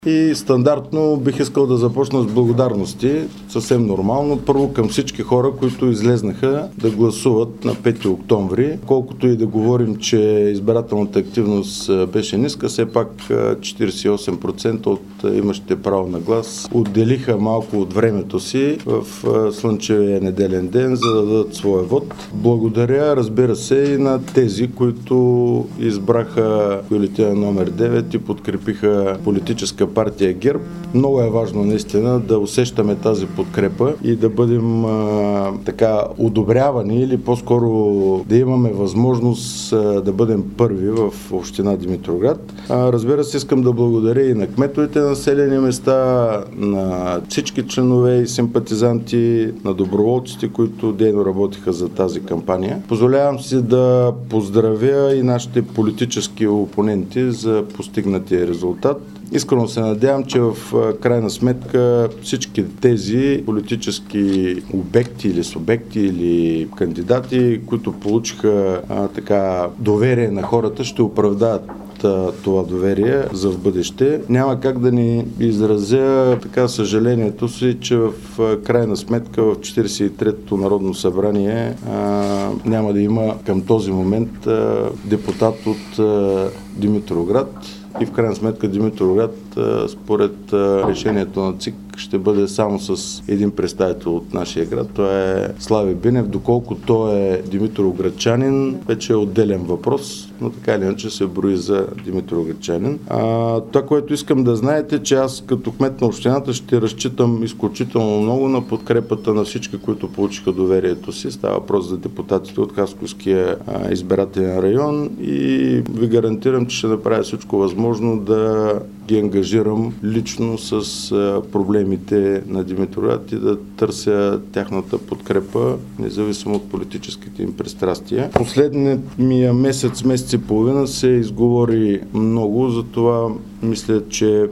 И стандартно бих искал да започна с благодарности, съвсем нормално. Първо към всички хора, които излезнаха да гласуват на 5 октомври. Колкото и да говорим, че избирателната активност беше ниска, все пак 48% от имащите право на глас отделиха малко от времето си в слънчевия неделен ден, за да дадат своя вод. Благодаря, разбира се, и на тези, които избраха бюлетина номер 9 и подкрепиха политическа партия ГЕРБ. Много е важно наистина да усещаме тази подкрепа и да бъдем така одобрявани или по-скоро да имаме възможност да бъдем първи в община Димитровград. Разбира се, искам да благодаря и на кметовете на населени места, на всички членове и симпатизанти, на доброволците, които дейно работиха за тази кампания. Позволявам си да поздравя и нашите политически опоненти за постигнатия резултат. Искрено се надявам, че в крайна сметка всички тези политически обекти или субекти или кандидати, които получиха доверие на хората, ще оправдаят това доверие за в бъдеще. Няма как да ни изразя съжалението си, че в крайна сметка в 43-то Народно събрание няма да има към този момент депутат от Димитровград. И в крайна сметка Димитровград, според решението на ЦИК, ще бъде само с един представител от нашия град. Това е Слави Бинев. Доколко той е димитровградчанин, вече е отделен въпрос, но така или иначе се брои за димитровградчанин. Това, което искам да знаете, че аз като кмет на общината ще разчитам изключително много на подкрепата на всички, които получиха доверието си. Става въпрос за депутатите от Хасковския избирателен район и ви гарантирам, че ще направя всичко възможно да ги ангажирам лично с проблемите на Димитровград и да търся тяхната подкрепа, независимо от политическите им пристрастия. Последния месец и половина се изговори много, затова мисля, че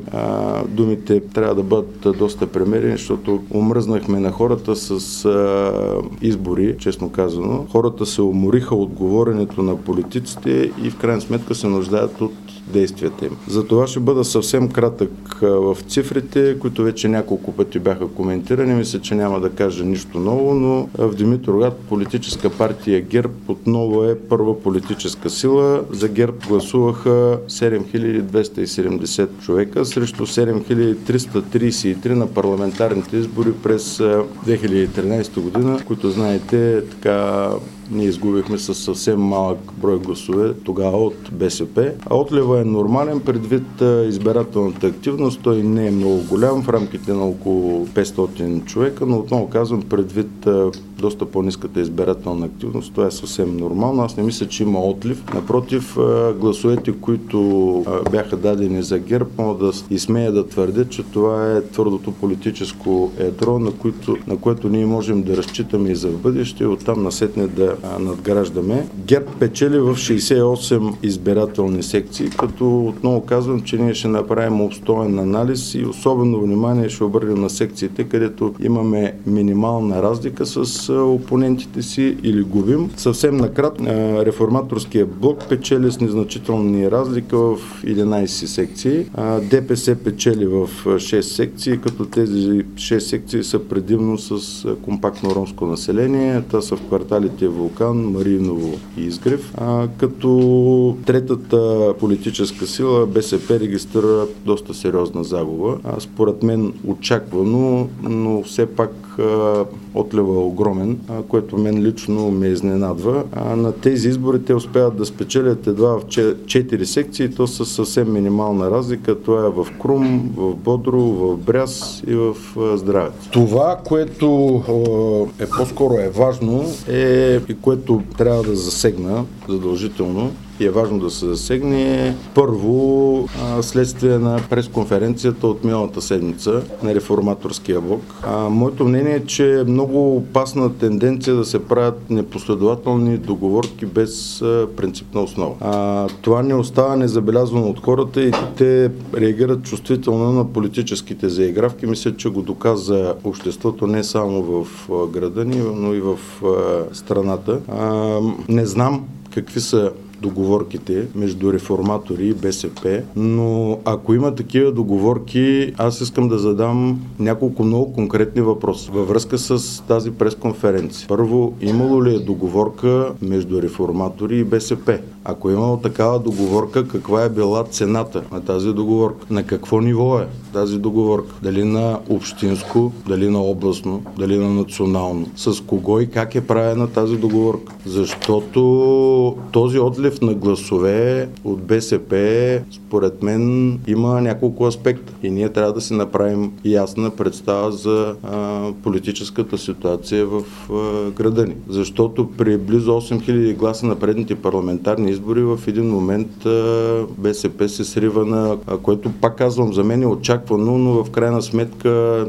думите трябва да бъдат доста премерени, защото омръзнахме на хората с избори, честно казано. Хората се умориха от говоренето на политиците и в крайна сметка се нуждаят от действията им. За това ще бъда съвсем кратък в цифрите, които вече няколко пъти бяха коментирани. Мисля, че няма да кажа нищо ново, но в Димитровград политическа партия ГЕРБ отново е първа политическа сила. За ГЕРБ гласуваха 7270 човека срещу 7333 на парламентарните избори през 2013 година, които знаете, ние изгубихме със съвсем малък брой гласове тогава от БСП. А отлива е нормален предвид избирателната активност. Той не е много голям, в рамките на около 500 човека, но отново казвам, предвид доста по-ниската избирателна активност, това е съвсем нормално. Аз не мисля, че има отлив. Напротив, гласовете, които бяха дадени за ГЕРБ, мога да смея да твърдя, че това е твърдото политическо ядро, на което ние можем да разчитаме и за в бъдеще, оттам насетне да надграждаме. ГЕРБ печели в 68 избирателни секции, като отново казвам, че ние ще направим обстоен анализ и особено внимание ще обърнем на секциите, където имаме минимална разлика с опонентите си или губим. Съвсем накратко, реформаторския блок печели с незначителни разлика в 11 секции. ДПС печели в 6 секции, като тези 6 секции са предимно с компактно ромско население. Това са в кварталите Вулкан, Мариново и Изгрев. Като третата политическа сила БСП регистрира доста сериозна загуба. Според мен очаквано, но все пак отлива е огромен, което мен лично ме изненадва. На тези избори те успяват да спечелят едва в 4 секции, то със съвсем минимална разлика. Това е в Крум, в Бодро, в Бряз и в Здравец. Това, което по-скоро е важно и което трябва да засегна задължително, и е важно да се засегне първо следствие на пресконференцията от миналата седмица на реформаторския блок. Моето мнение е, че е много опасна тенденция да се правят непоследователни договорки без принципна основа. Това не остава незабелязвано от хората и те реагират чувствително на политическите заигравки. Мисля, че го доказа обществото не само в града ни, но и в страната. Не знам какви са договорките между реформатори и БСП, но ако има такива договорки, аз искам да задам няколко много конкретни въпроси във връзка с тази пресконференция. Първо, имало ли е договорка между реформатори и БСП? Ако е имало такава договорка, каква е била цената на тази договорка? На какво ниво е тази договорка? Дали на общинско, дали на областно, дали на национално? С кого и как е правена тази договорка? Защото този отлив на гласове от БСП, според мен, има няколко аспекта. И ние трябва да си направим ясна представа за политическата ситуация в града ни. Защото при близо 8000 гласа на предните парламентарни избори в един момент БСП се срива на, което пак казвам, за мен е очаквано, но в крайна сметка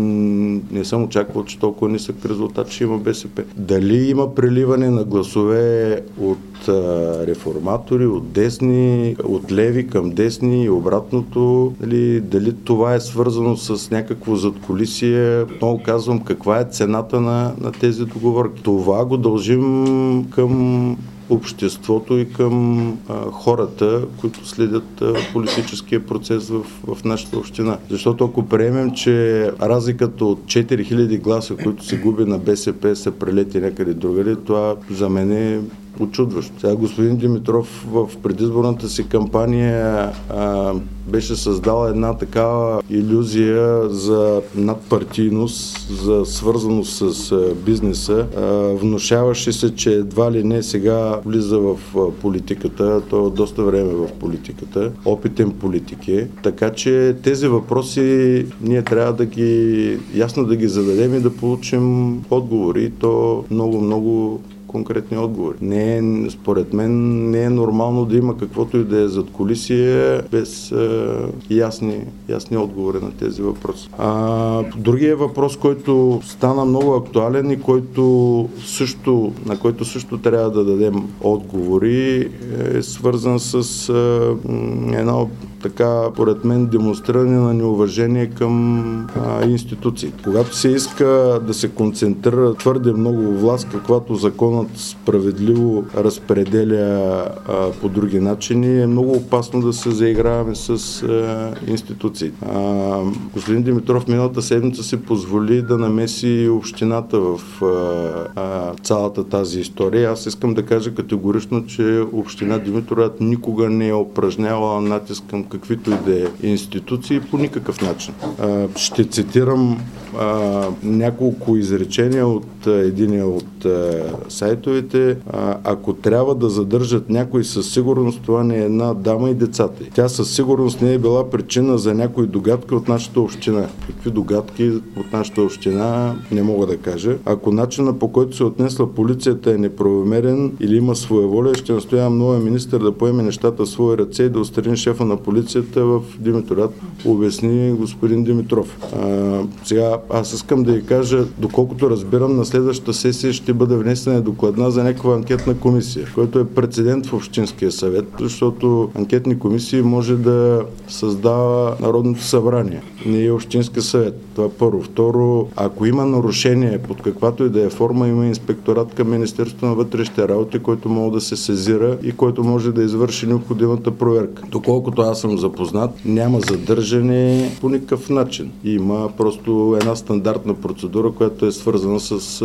не съм очаквал, че толкова нисък резултат ще има БСП. Дали има преливане на гласове от реформатори, от десни, от леви към десни и обратното, дали това е свързано с някакво задкулисие? Много казвам, каква е цената на тези договорки. Това го дължим към обществото и към хората, които следят политическия процес в нашата община. Защото ако приемем, че разликата от 4000 гласа, които се губи на БСП, са прелети някъде другаде, това за мен е учудващо. Сега господин Димитров в предизборната си кампания беше създала една такава илюзия за надпартийност, за свързаност с бизнеса. Внушаваше се, че едва ли не сега влиза в политиката, той е доста време в политиката, опитен политик е. Така че тези въпроси ние трябва да ги ясно да ги зададем и да получим отговори. И то много конкретни отговори. Според мен не е нормално да има каквото и да е задкулисие без ясни отговори на тези въпроси. Другия въпрос, който стана много актуален и на който също трябва да дадем отговори, е свързан с едно така, поред мен, демонстриране на неуважение към институции. Когато се иска да се концентрира твърде много власт, каквато законът справедливо разпределя по други начини, е много опасно да се заиграваме с институциите. Господин Димитров миналата седмица се позволи да намеси общината в цялата тази история. Аз искам да кажа категорично, че община Димитровград никога не е упражнявала натиск към каквито и да е институции по никакъв начин. Ще цитирам няколко изречения от единия от сайтовете. Ако трябва да задържат някой, със сигурност това не е една дама и децата. Тя със сигурност не е била причина за някои догадки от нашата община. Какви догадки от нашата община не мога да кажа. Ако начинът, по който се отнесла полицията, е неправомерен или има своеволие, ще настоявам новия министър да поеме нещата в свои ръце и да отстрани шефа на полицията в Димитровград, обясни господин Димитров. Сега аз искам да ви кажа, доколкото разбирам, на следващата сесия ще бъде внесена докладна за някаква анкетна комисия, който е прецедент в Общинския съвет, защото анкетни комисии може да създава Народното събрание, не е Общински съвет. Това първо. Второ, ако има нарушение под каквато и да е форма, има инспекторат към Министерството на вътрешните работи, който може да се сезира и който може да извърши необходимата проверка. Доколкото аз съм запознат, няма задържане по никакъв начин. Има просто една стандартна процедура, която е свързана с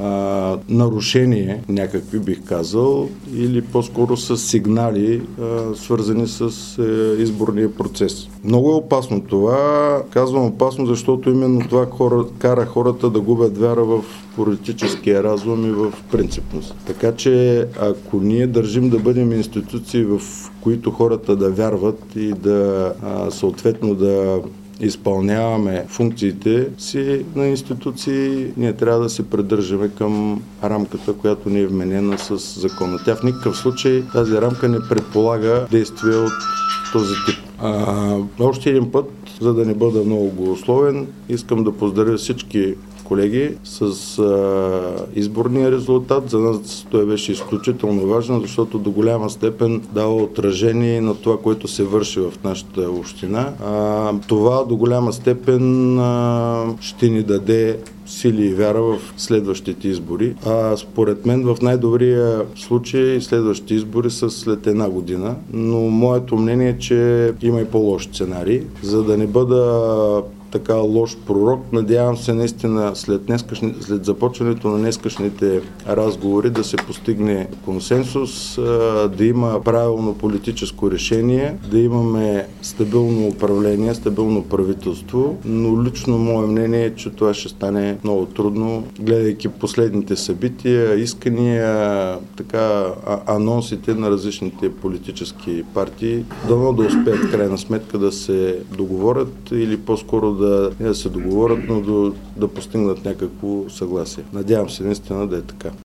нарушение, някакви бих казал, или по-скоро с сигнали, свързани с изборния процес. Много е опасно това. Казвам опасно, защото именно това кара хората да губят вяра в политическия разум и в принципност. Така че, ако ние държим да бъдем институции, в които хората да вярват и да съответно да изпълняваме функциите си на институции, ние трябва да се придържаме към рамката, която ни е вменена с закона. Тя в никакъв случай, тази рамка не предполага действия от този тип. Още един път, за да не бъда много голословен, искам да поздравя всички колеги с изборния резултат. За нас той беше изключително важен, защото до голяма степен дава отражение на това, което се върши в нашата община. Това до голяма степен ще ни даде сили и вяра в следващите избори. А според мен в най-добрия случай следващите избори са след една година, но моето мнение е, че има и по-лош сценарий. За да не бъда така лош пророк, надявам се наистина след започването на днескашните разговори да се постигне консенсус, да има правилно политическо решение, да имаме стабилно управление, стабилно правителство, но лично мое мнение е, че това ще стане много трудно, гледайки последните събития, искания, анонсите на различните политически партии. Дано да успеят в крайна сметка да се договорят или по-скоро не да се договорят, но да постигнат някакво съгласие. Надявам се наистина да е така.